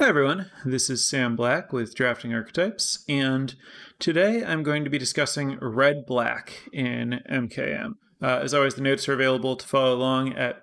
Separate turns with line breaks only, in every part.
Hi everyone, this is Sam Black with Drafting Archetypes, and today I'm going to be discussing Red-Black in MKM. As always, the notes are available to follow along at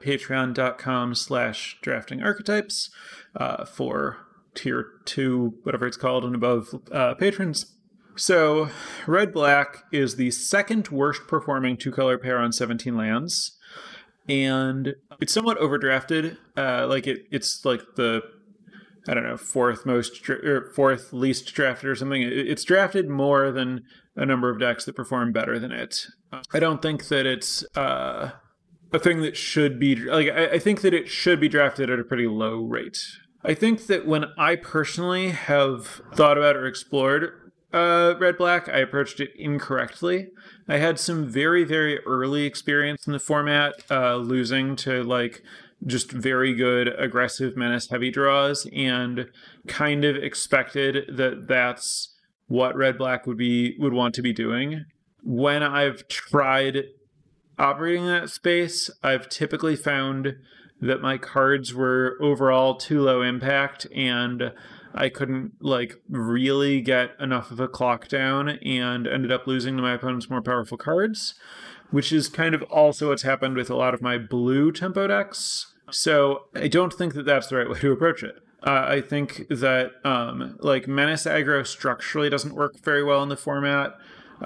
patreon.com/draftingarchetypes for tier 2, whatever it's called, and above patrons. So, Red-Black is the second worst performing two-color pair on 17 lands, and it's somewhat overdrafted. It's like the fourth least drafted or something. It's drafted more than a number of decks that perform better than it. I don't think that it's a thing that should be I think that it should be drafted at a pretty low rate. I think that when I personally have thought about or explored Red-Black, I approached it incorrectly. I had some very, very early experience in the format, losing to just very good aggressive menace heavy draws, and kind of expected that that's what Red-Black would want to be doing. When I've tried operating in that space, I've typically found that my cards were overall too low impact, and I couldn't really get enough of a clock down, and ended up losing to my opponent's more powerful cards, which is kind of also what's happened with a lot of my blue tempo decks. So I don't think that that's the right way to approach it. I think that menace aggro structurally doesn't work very well in the format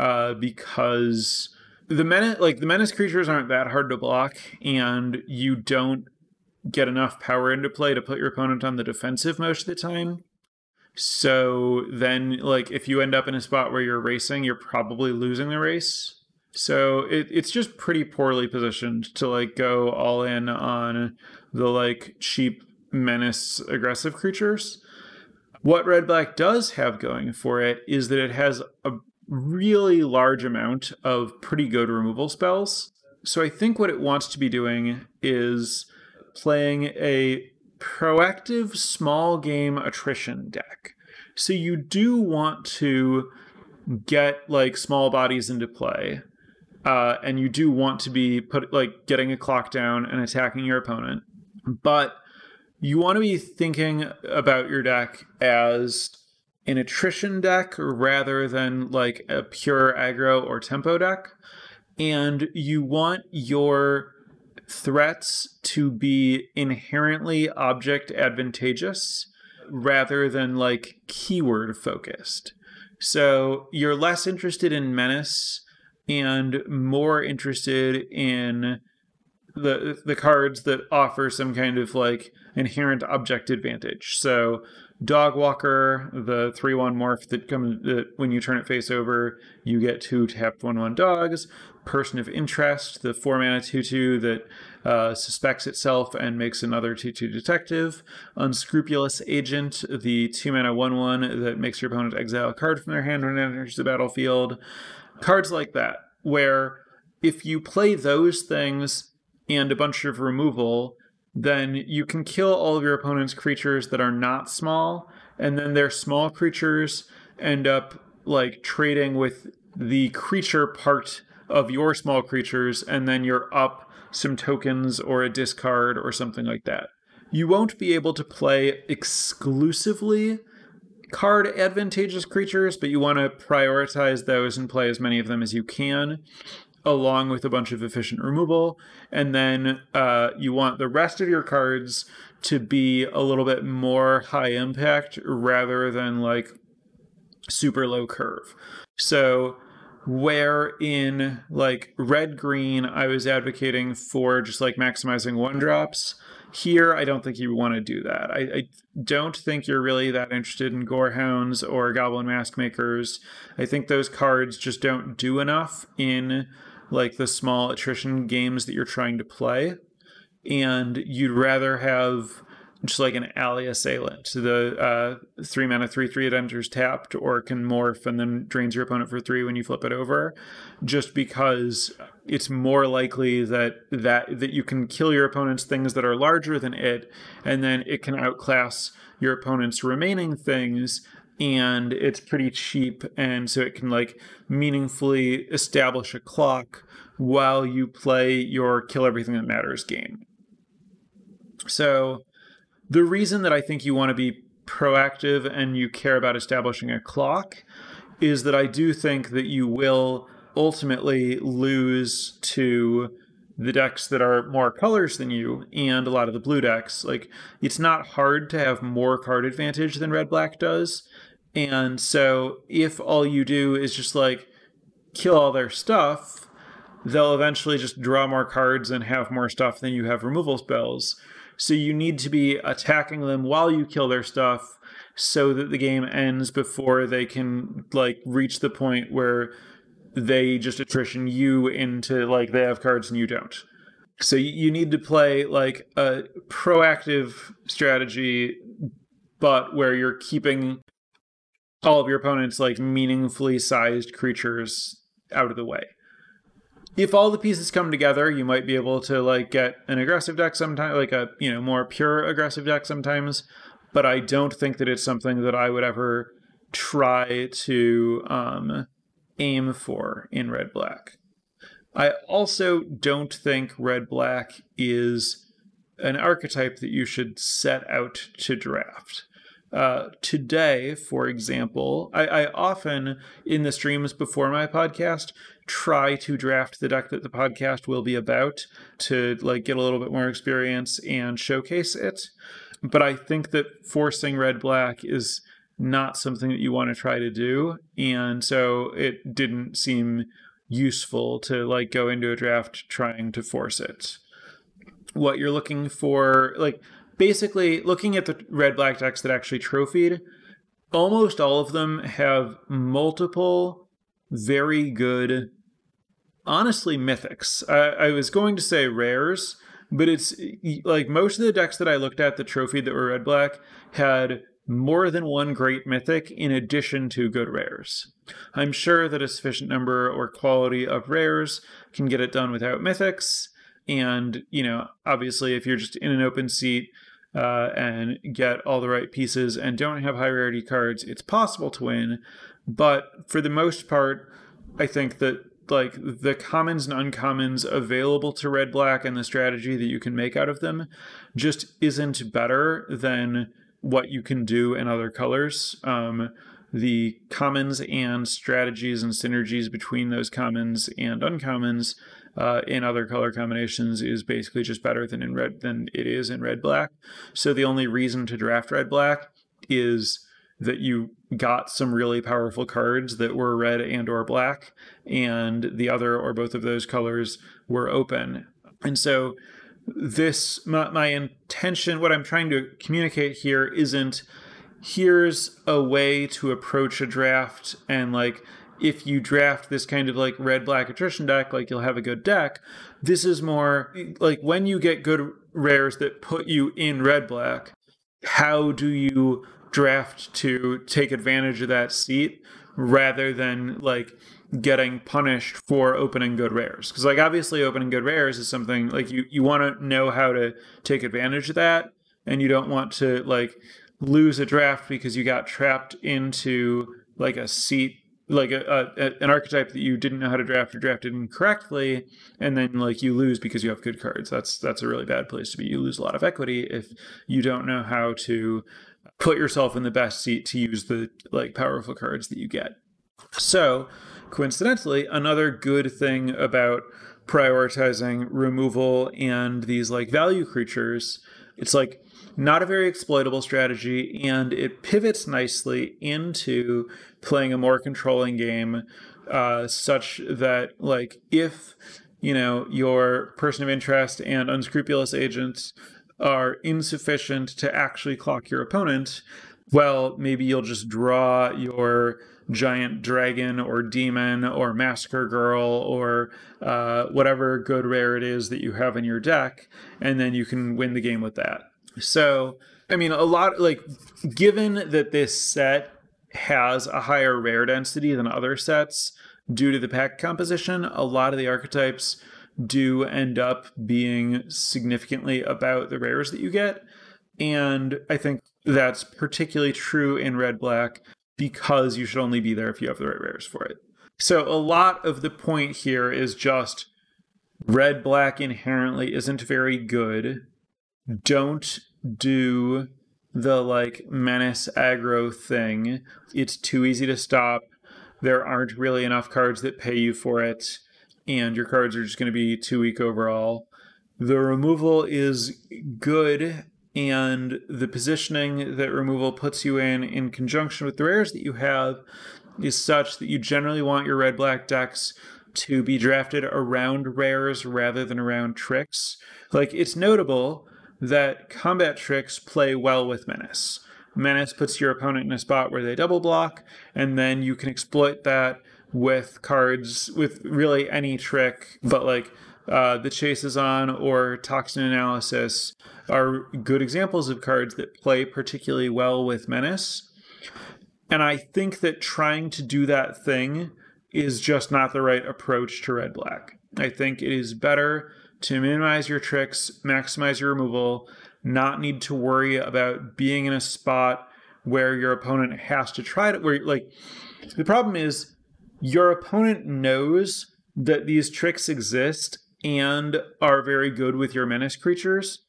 because the menace creatures aren't that hard to block, and you don't get enough power into play to put your opponent on the defensive most of the time. So then, if you end up in a spot where you're racing, you're probably losing the race. So it's just pretty poorly positioned to go all in on the cheap menace aggressive creatures. What Red-Black does have going for it is that it has a really large amount of pretty good removal spells. So I think what it wants to be doing is playing a proactive small game attrition deck. So you do want to get small bodies into play. And you do want to be getting a clock down and attacking your opponent. But you want to be thinking about your deck as an attrition deck rather than a pure aggro or tempo deck. And you want your threats to be inherently object advantageous rather than keyword focused. So you're less interested in menace and more interested in the cards that offer some kind of inherent object advantage. So Dogwalker, the 3/1 morph that when you turn it face over, you get 2 tapped 1/1 dogs. Person of Interest, the 4-mana 2/2 that suspects itself and makes another 2/2 detective. Unscrupulous Agent, the 2-mana 1/1 that makes your opponent exile a card from their hand when it enters the battlefield. Cards like that, where if you play those things and a bunch of removal, then you can kill all of your opponent's creatures that are not small, and then their small creatures end up trading with the creature part of your small creatures, and then you're up some tokens or a discard or something like that. You won't be able to play exclusively card advantageous creatures, but you want to prioritize those and play as many of them as you can, along with a bunch of efficient removal. And then you want the rest of your cards to be a little bit more high impact rather than super low curve. So where in red-green I was advocating for just maximizing 1-drops, here, I don't think you want to do that. I don't think you're really that interested in Gorehounds or Goblin Maskmakers. I think those cards just don't do enough in the small attrition games that you're trying to play. And you'd rather have just an Alley Assailant. The 3-mana 3/3, it enters tapped or can morph and then drains your opponent for 3 when you flip it over, just because it's more likely that you can kill your opponent's things that are larger than it, and then it can outclass your opponent's remaining things, and it's pretty cheap, and so it can meaningfully establish a clock while you play your kill everything that matters game. So the reason that I think you want to be proactive and you care about establishing a clock, is that I do think that you will ultimately lose to the decks that are more colors than you and a lot of the blue decks. Like, it's not hard to have more card advantage than red-black does. And so if all you do is just like kill all their stuff, they'll eventually just draw more cards and have more stuff than you have removal spells. So you need to be attacking them while you kill their stuff so that the game ends before they can like reach the point where they just attrition you into like they have cards and you don't. So you need to play like a proactive strategy, but where you're keeping all of your opponents like meaningfully sized creatures out of the way. If all the pieces come together, you might be able to like get an aggressive deck sometimes, like a more pure aggressive deck sometimes. But I don't think that it's something that I would ever try to aim for in red-black. I also don't think red-black is an archetype that you should set out to draft. Today, for example, I often, in the streams before my podcast, try to draft the deck that the podcast will be about to like get a little bit more experience and showcase it. But I think that forcing red-black is not something that you want to try to do. And so it didn't seem useful to like go into a draft trying to force it. What you're looking for, like basically looking at the red-black decks that actually trophied, almost all of them have multiple very good, honestly, mythics. I was going to say rares, but it's like most of the decks that I looked at that trophied that were red-black had more than one great mythic in addition to good rares. I'm sure that a sufficient number or quality of rares can get it done without mythics. And, obviously if you're just in an open seat and get all the right pieces and don't have high rarity cards, it's possible to win. But for the most part, I think that like the commons and uncommons available to red-black and the strategy that you can make out of them just isn't better than what you can do in other colors. The commons and strategies and synergies between those commons and uncommons in other color combinations is basically just better than it is in red-black. So the only reason to draft red-black is that you got some really powerful cards that were red and or black, and the other or both of those colors were open. And so my intention, what I'm trying to communicate here isn't here's a way to approach a draft and like if you draft this kind of like red-black attrition deck, like you'll have a good deck. This is more like when you get good rares that put you in red-black, how do you draft to take advantage of that seat rather than like getting punished for opening good rares? Because like obviously opening good rares is something like you want to know how to take advantage of that, and you don't want to like lose a draft because you got trapped into like a seat, like an archetype that you didn't know how to draft or drafted incorrectly, and then like you lose because you have good cards. That's a really bad place to be. You lose a lot of equity if you don't know how to put yourself in the best seat to use the like powerful cards that you get. So coincidentally, another good thing about prioritizing removal and these like value creatures, it's like not a very exploitable strategy, and it pivots nicely into playing a more controlling game, such that like if your person of interest and unscrupulous agents are insufficient to actually clock your opponent, well, maybe you'll just draw your giant dragon or demon or massacre girl or whatever good rare it is that you have in your deck, and then you can win the game with that. So, I mean, a lot like given that this set has a higher rare density than other sets due to the pack composition, a lot of the archetypes do end up being significantly about the rares that you get. And I think that's particularly true in red-black because you should only be there if you have the right rares for it. So a lot of the point here is just red-black inherently isn't very good. Don't do the like menace aggro thing. It's too easy to stop. There aren't really enough cards that pay you for it, and your cards are just going to be too weak overall. The removal is good, and the positioning that removal puts you in conjunction with the rares that you have, is such that you generally want your red-black decks to be drafted around rares rather than around tricks. Like, it's notable that combat tricks play well with Menace. Menace puts your opponent in a spot where they double block, and then you can exploit that with cards, with really any trick, but like the Chase is On or Toxin Analysis are good examples of cards that play particularly well with Menace. And I think that trying to do that thing is just not the right approach to red-black. I think it is better to minimize your tricks, maximize your removal, not need to worry about being in a spot where your opponent has to try to, where like, the problem is your opponent knows that these tricks exist and are very good with your menace creatures.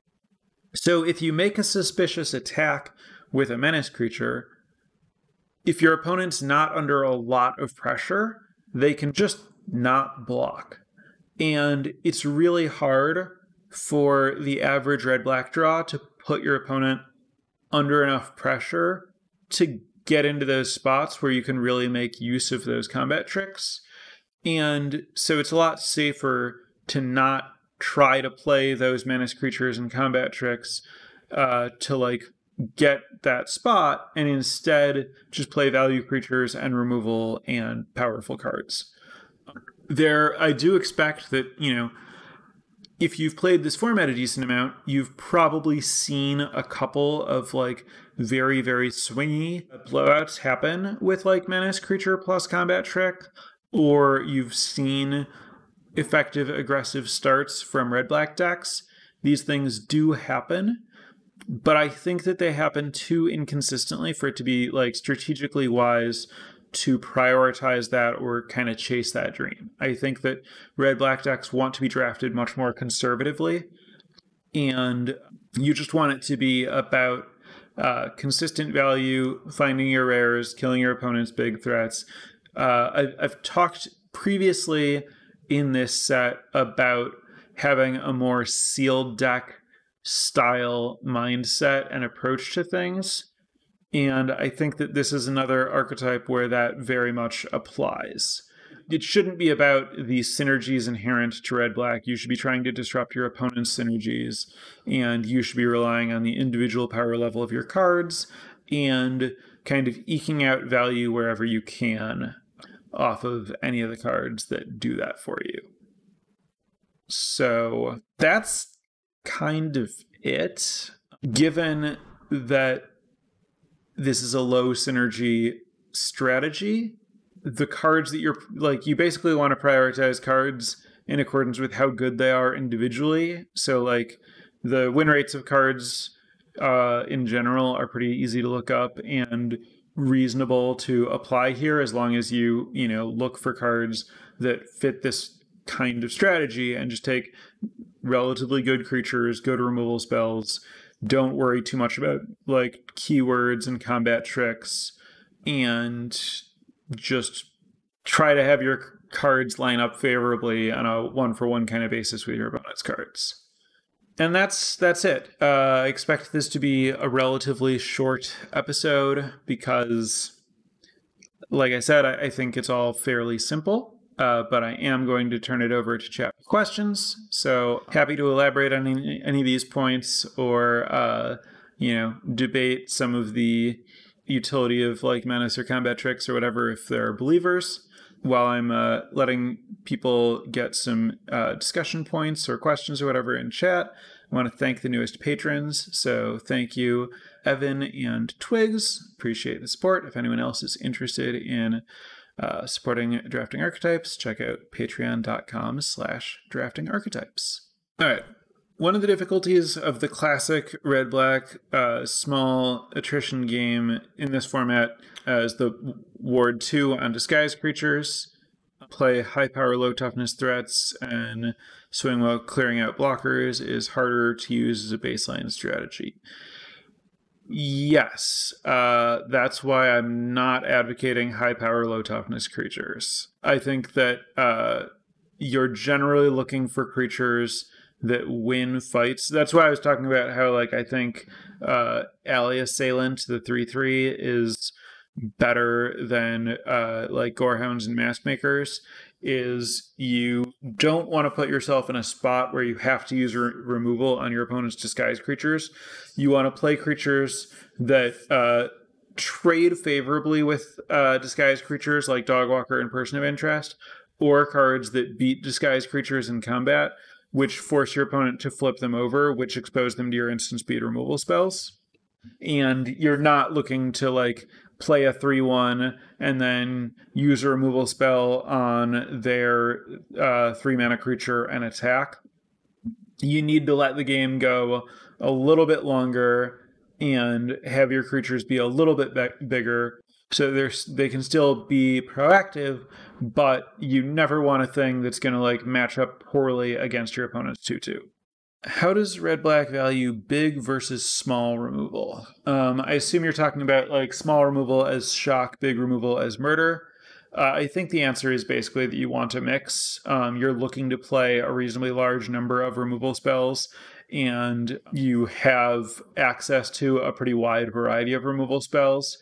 So if you make a suspicious attack with a menace creature, if your opponent's not under a lot of pressure, they can just not block. And it's really hard for the average red-black draw to put your opponent under enough pressure to get into those spots where you can really make use of those combat tricks. And so it's a lot safer to not try to play those menace creatures and combat tricks to like get that spot, and instead just play value creatures and removal and powerful cards. I do expect that, you know, if you've played this format a decent amount, you've probably seen a couple of like very, very swingy blowouts happen with like menace creature plus combat trick, or you've seen effective aggressive starts from red-black decks. These things do happen, but I think that they happen too inconsistently for it to be like strategically wise to prioritize that or kind of chase that dream. I think that red-black decks want to be drafted much more conservatively, and you just want it to be about consistent value, finding your rares, killing your opponent's big threats. I've talked previously in this set about having a more sealed deck style mindset and approach to things. And I think that this is another archetype where that very much applies. It shouldn't be about the synergies inherent to red-black. You should be trying to disrupt your opponent's synergies, and you should be relying on the individual power level of your cards and kind of eking out value wherever you can off of any of the cards that do that for you. So that's kind of it. Given that this is a low synergy strategy, the cards that you're like, you basically want to prioritize cards in accordance with how good they are individually. So like the win rates of cards in general are pretty easy to look up and reasonable to apply here, as long as you look for cards that fit this kind of strategy and just take relatively good creatures, good removal spells. Don't worry too much about like keywords and combat tricks, and just try to have your cards line up favorably on a one-for-one kind of basis with your opponent's cards. And that's it. I expect this to be a relatively short episode because, like I said, I think it's all fairly simple. But I am going to turn it over to chat with questions. So happy to elaborate on any of these points, or debate some of the utility of like menace or combat tricks or whatever if there are believers, while I'm letting people get some discussion points or questions or whatever in chat. I want to thank the newest patrons. So thank you, Evan and Twigs. Appreciate the support. If anyone else is interested in supporting Drafting Archetypes, check out patreon.com/draftingarchetypes. All right. One of the difficulties of the classic red-black small attrition game in this format is the Ward 2 on disguise creatures. Play high power, low toughness threats, and swing while clearing out blockers is harder to use as a baseline strategy. Yes, that's why I'm not advocating high power, low toughness creatures. I think that you're generally looking for creatures that win fights. That's why I was talking about how, like, I think Ally Assailant, the 3/3, is better than like Gorehounds and Maskmakers. Is you don't want to put yourself in a spot where you have to use removal on your opponent's disguised creatures. You want to play creatures that trade favorably with disguised creatures like Dogwalker and Person of Interest, or cards that beat disguised creatures in combat, which force your opponent to flip them over, which expose them to your instant speed removal spells. And you're not looking to like play a 3/1 and then use a removal spell on their 3-mana creature and attack. You need to let the game go a little bit longer and have your creatures be a little bit bigger, so they can still be proactive, but you never want a thing that's going to like match up poorly against your opponent's 2/2. How does red-black value big versus small removal? I assume you're talking about like small removal as shock, big removal as murder. I think the answer is basically that you want a mix. You're looking to play a reasonably large number of removal spells, and you have access to a pretty wide variety of removal spells.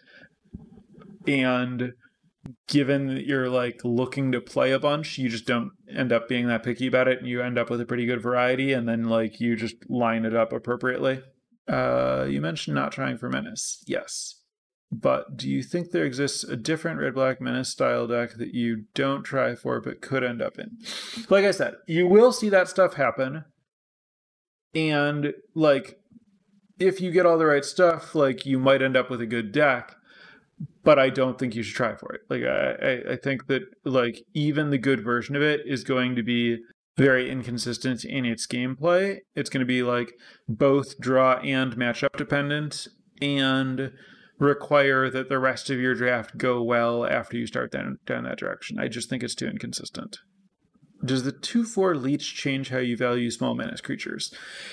And given that you're like looking to play a bunch, you just don't end up being that picky about it, and you end up with a pretty good variety, and then like you just line it up appropriately. You mentioned not trying for Menace. Yes. But do you think there exists a different red-black Menace style deck that you don't try for but could end up in? Like I said, you will see that stuff happen. And like if you get all the right stuff, like you might end up with a good deck. But I don't think you should try for it. Like I think that like even the good version of it is going to be very inconsistent in its gameplay. It's going to be like both draw and matchup dependent, and require that the rest of your draft go well after you start down that direction. I just think it's too inconsistent. Does the 2/4 Leech change how you value small menace creatures?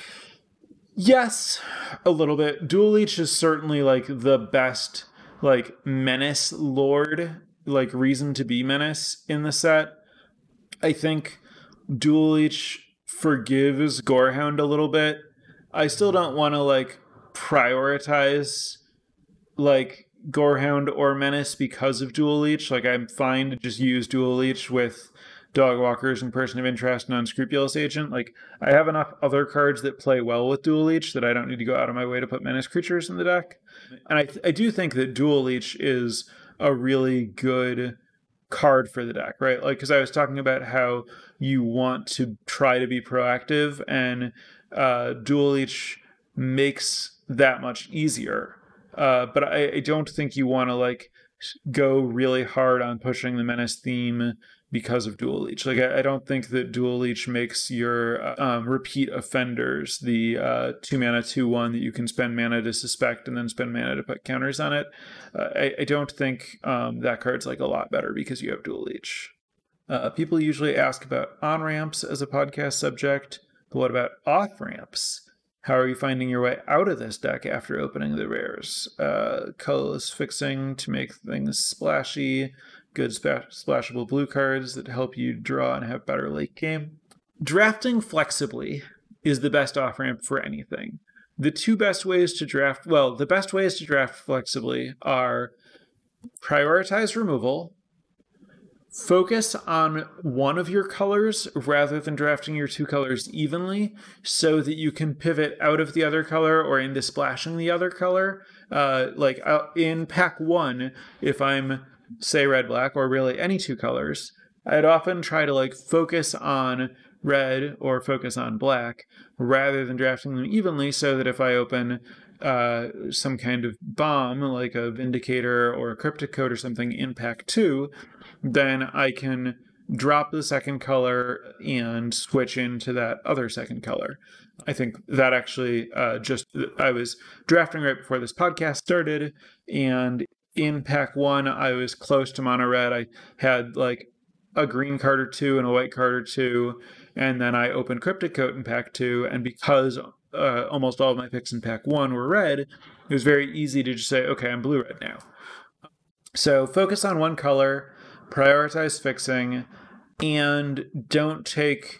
Yes, a little bit. Dual Leech is certainly like the best like menace lord, like reason to be menace in the set. I think Dual Leech forgives Gorehound a little bit. I still don't want to like prioritize like Gorehound or Menace because of Dual Leech. Like I'm fine to just use Dual Leech with Dogwalkers and Person of Interest and Unscrupulous Agent. Like I have enough other cards that play well with Dual Leech that I don't need to go out of my way to put Menace creatures in the deck. And I do think that Dual Leech is a really good card for the deck, right? Like, because I was talking about how you want to try to be proactive, and Dual Leech makes that much easier. But I don't think you want to like go really hard on pushing the Menace theme because of Dual Leech. Like I don't think that Dual Leech makes your repeat offenders the 2-mana 2/1 that you can spend mana to suspect and then spend mana to put counters on it. I don't think that card's like a lot better because you have Dual Leech. People usually ask about on-ramps as a podcast subject, but what about off-ramps? How are you finding your way out of this deck after opening the rares? Colorless fixing to make things splashy, good splashable blue cards that help you draw and have better late game. Drafting flexibly is the best off-ramp for anything. The best ways to draft flexibly are prioritize removal, focus on one of your colors rather than drafting your 2 colors evenly so that you can pivot out of the other color or into splashing the other color. Like in pack 1, if I'm, say, red-black or really any 2 colors, I'd often try to like focus on red or focus on black rather than drafting them evenly, so that if I open some kind of bomb like a Vindicator or a Cryptic Code or something in pack 2, then I can drop the second color and switch into that other second color. I think that actually I was drafting right before this podcast started, and in pack 1 I was close to mono red. I had like a green card or 2 and a white card or 2, and then I opened Cryptic Coat in pack 2, and because almost all of my picks in pack 1 were red, it was very easy to just say, okay, I'm blue-red now. So focus on one color, prioritize fixing, and don't take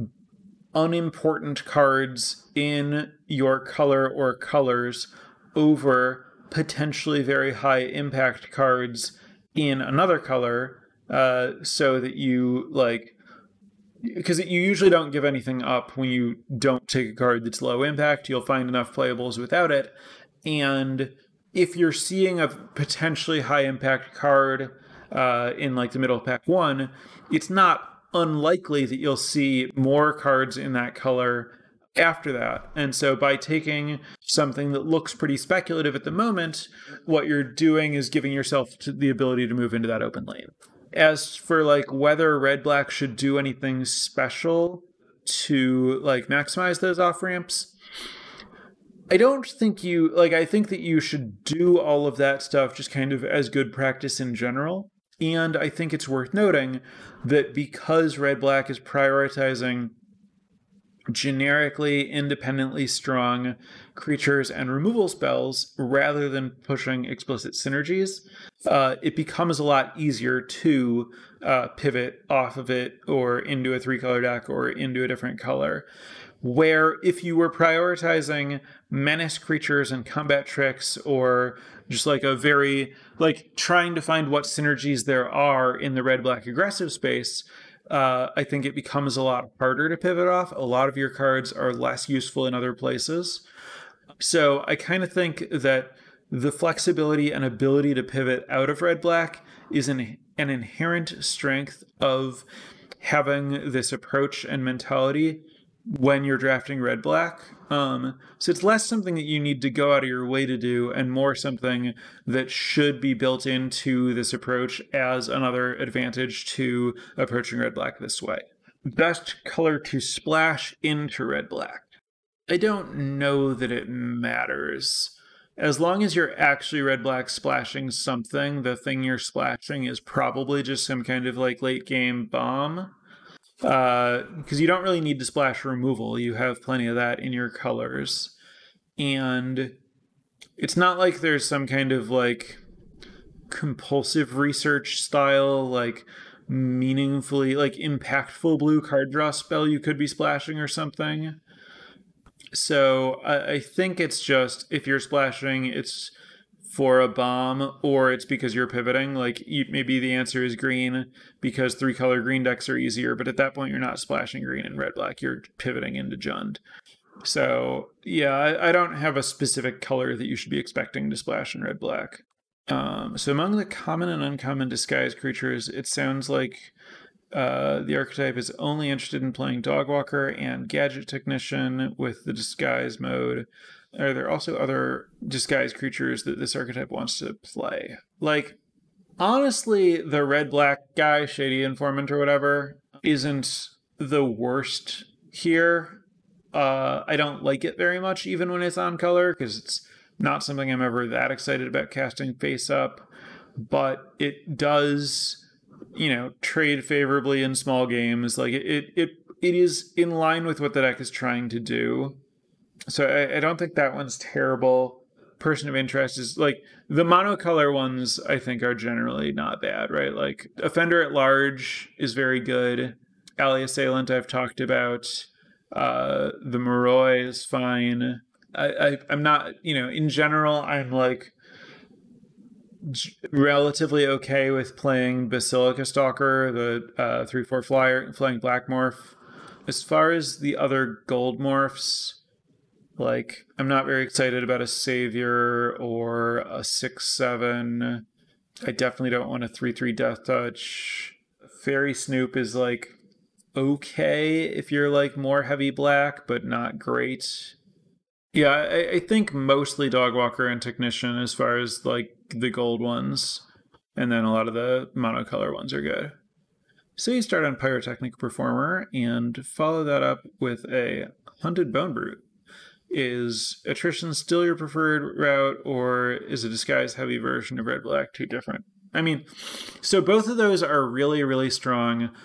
unimportant cards in your color or colors over potentially very high impact cards in another color, so that you because you usually don't give anything up when you don't take a card that's low impact. You'll find enough playables without it. And if you're seeing a potentially high impact card in the middle of pack 1, it's not unlikely that you'll see more cards in that color after that. And so by taking something that looks pretty speculative at the moment, what you're doing is giving yourself the ability to move into that open lane. As for whether red-black should do anything special to maximize those off ramps, I don't think I think that you should do all of that stuff just kind of as good practice in general. And I think it's worth noting that because red-black is prioritizing generically independently strong creatures and removal spells rather than pushing explicit synergies, it becomes a lot easier to pivot off of it or into a 3-color deck or into a different color. Where if you were prioritizing menace creatures and combat tricks, or just a very trying to find what synergies there are in the red-black aggressive space, I think it becomes a lot harder to pivot off. A lot of your cards are less useful in other places. So I kind of think that the flexibility and ability to pivot out of red-black is an inherent strength of having this approach and mentality when you're drafting red-black. So it's less something that you need to go out of your way to do and more something that should be built into this approach as another advantage to approaching red-black this way. Best color to splash into red-black. I don't know that it matters. As long as you're actually red-black splashing something, the thing you're splashing is probably just some kind of late-game bomb. Because you don't really need to splash removal. You have plenty of that in your colors. And it's not like there's some kind of compulsive research style, meaningfully, impactful blue card draw spell you could be splashing or something. So I think it's just, if you're splashing, it's for a bomb, or it's because you're pivoting. Maybe the answer is green because 3-color green decks are easier, but at that point you're not splashing green and red-black, you're pivoting into Jund. So yeah, I don't have a specific color that you should be expecting to splash in red-black. So among the common and uncommon disguise creatures, it sounds like the archetype is only interested in playing Dogwalker and Gadget Technician with the disguise mode. Are there also other disguise creatures that this archetype wants to play? Honestly, the red-black guy, Shady Informant or whatever, isn't the worst here. I don't like it very much, even when it's on color, because it's not something I'm ever that excited about casting face up. But it does, trade favorably in small games. It is in line with what the deck is trying to do. So I don't think that one's terrible. Person of interest is the monocolor ones, I think, are generally not bad, right? Offender at Large is very good. Ally Assailant I've talked about. The Moroi is fine. I'm not, in general, I'm relatively okay with playing Basilica Stalker, the 3/4 flyer, flying black morph. As far as the other gold morphs, I'm not very excited about a Savior or a 6/7. I definitely don't want a 3/3 Death Touch. Fairy Snoop is okay if you're more heavy black, but not great. Yeah, I think mostly Dogwalker and Technician as far as the gold ones, and then a lot of the monocolor ones are good. So you start on Pyrotechnic Performer and follow that up with a Hunted Bone Brute. Is attrition still your preferred route, or is a disguise heavy version of red-black too different? I mean, so both of those are really, really strong.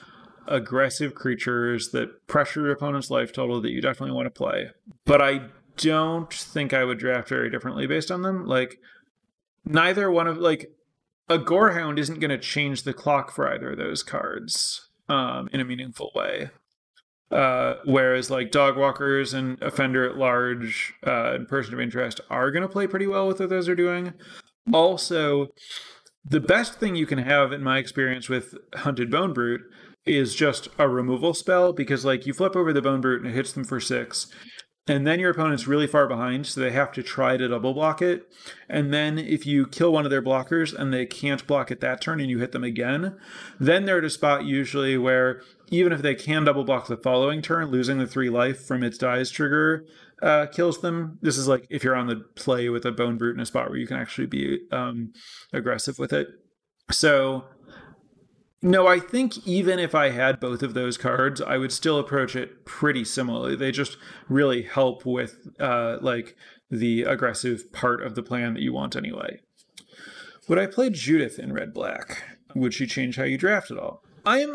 aggressive creatures that pressure your opponent's life total that you definitely want to play. But I don't think I would draft very differently based on them. Like, neither one of, like, a Gorehound isn't going to change the clock for either of those cards in a meaningful way. Whereas like Dogwalkers and Offender at Large and Person of Interest are going to play pretty well with what those are doing. Also, the best thing you can have, in my experience with Hunted Bone Brute, is just a removal spell, because like you flip over the Bone Brute and it hits them for 6. And then your opponent's really far behind, so they have to try to double block it. And then if you kill one of their blockers and they can't block it that turn and you hit them again, then they're at a spot usually where even if they can double block the following turn, losing the 3 life from its dies trigger kills them. This is like if you're on the play with a Bone Brute in a spot where you can actually be aggressive with it. So no, I think even if I had both of those cards, I would still approach it pretty similarly. They just really help with like the aggressive part of the plan that you want anyway. Would I play Judith in red-black? Would she change how you draft at all? I'm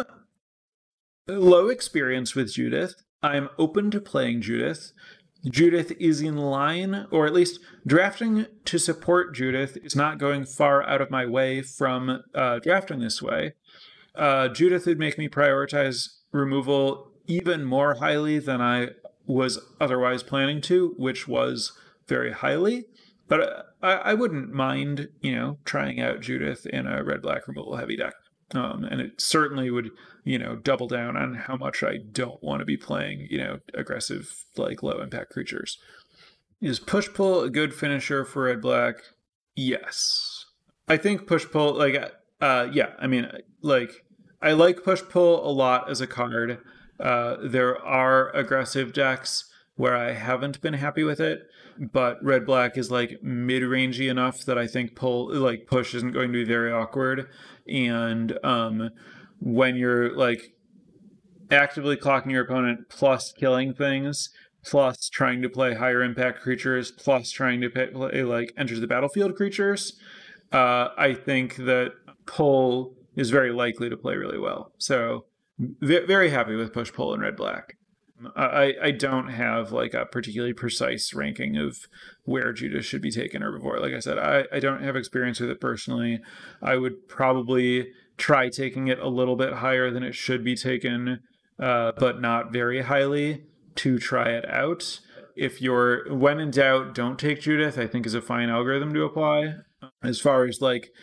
low experience with Judith. I'm open to playing Judith. Judith is in line, or at least drafting to support Judith is not going far out of my way from drafting this way. Judith would make me prioritize removal even more highly than I was otherwise planning to, which was very highly. But I wouldn't mind, trying out Judith in a red-black removal heavy deck. And it certainly would, double down on how much I don't want to be playing, aggressive, like low-impact creatures. Is push-pull a good finisher for red-black? Yes. I think push-pull, yeah, I mean, I like push-pull a lot as a card. There are aggressive decks where I haven't been happy with it, but red-black is mid-rangey enough that I think push isn't going to be very awkward. And when you're actively clocking your opponent plus killing things, plus trying to play higher impact creatures, plus trying to play enters the battlefield creatures, I think that pull is very likely to play really well. So very happy with push-pull in red-black. I don't have a particularly precise ranking of where Judith should be taken or before. Like I said, I don't have experience with it personally. I would probably try taking it a little bit higher than it should be taken, but not very highly, to try it out. If you're, when in doubt, don't take Judith, I think is a fine algorithm to apply. As far as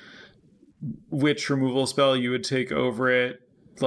which removal spell you would take over it,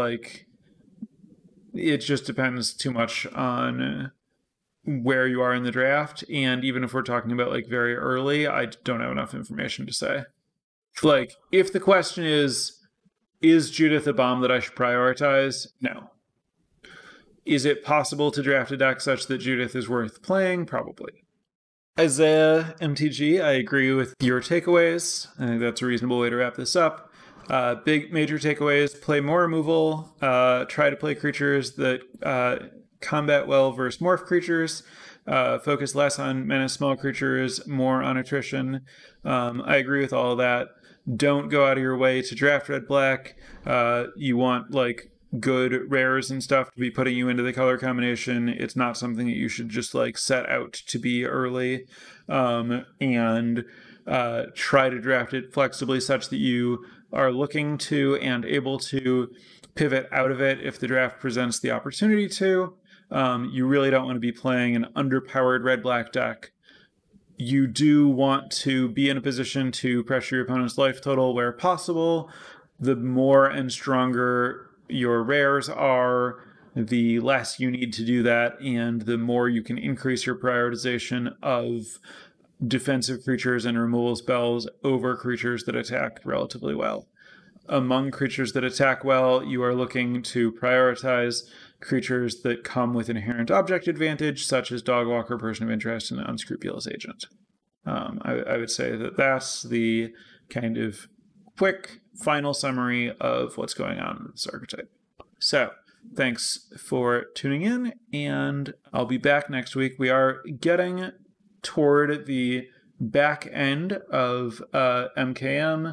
it just depends too much on where you are in the draft. And even if we're talking about very early, I don't have enough information to say. If the question is Judith a bomb that I should prioritize? No. Is it possible to draft a deck such that Judith is worth playing? Probably. Isaiah MTG, I agree with your takeaways. I think that's a reasonable way to wrap this up. Big major takeaways: play more removal, try to play creatures that combat well versus morph creatures, focus less on menace small creatures, more on attrition. I agree with all of that. Don't go out of your way to draft red-black. You want good rares and stuff to be putting you into the color combination. It's not something that you should just set out to be early, and try to draft it flexibly such that you are looking to and able to pivot out of it if the draft presents the opportunity to. You really don't want to be playing an underpowered red-black deck. You do want to be in a position to pressure your opponent's life total where possible. The more and stronger your rares are, the less you need to do that, and the more you can increase your prioritization of defensive creatures and removal spells over creatures that attack relatively well. Among creatures that attack well, you are looking to prioritize creatures that come with inherent object advantage, such as Dogwalker, Person of Interest, and Unscrupulous Agent. I would say that that's the kind of quick final summary of what's going on with this archetype. So, thanks for tuning in, and I'll be back next week. We are getting toward the back end of MKM.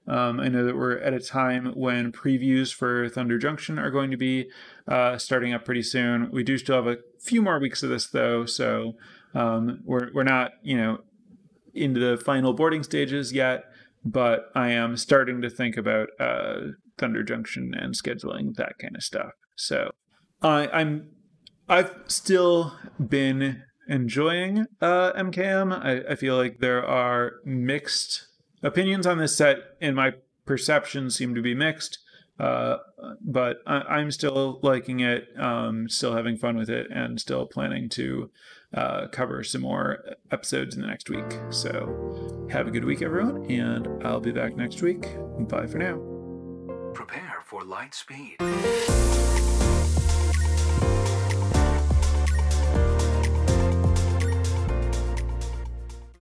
I know that we're at a time when previews for Thunder Junction are going to be starting up pretty soon. We do still have a few more weeks of this, though, so we're not, into the final boarding stages yet, but I am starting to think about Thunder Junction and scheduling that kind of stuff. So I've still been enjoying MKM. I feel like there are mixed opinions on this set, and my perceptions seem to be mixed. But I'm still liking it, still having fun with it, and still planning to cover some more episodes in the next week. So have a good week, everyone, and I'll be back next week. Bye for now.
Prepare for light speed.